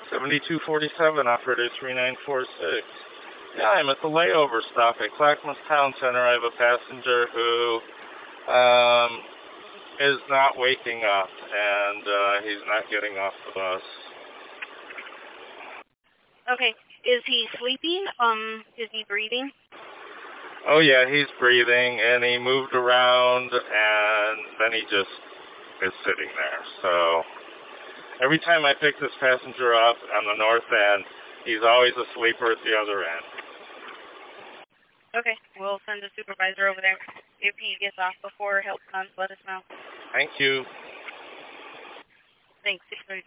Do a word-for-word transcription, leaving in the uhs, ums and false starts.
seventy-two forty-seven, operator three nine four six. Yeah, I'm at the layover stop at Clackamas Town Center. I have a passenger who um, is not waking up, and uh, he's not getting off the bus. Okay. Is he sleeping? Um, is he breathing? Oh, yeah, he's breathing, and he moved around, and then he just is sitting there. So every time I pick this passenger up on the north end, he's always a sleeper at the other end. Okay, we'll send a supervisor over there. If he gets off before help comes, let us know. Thank you. Thanks.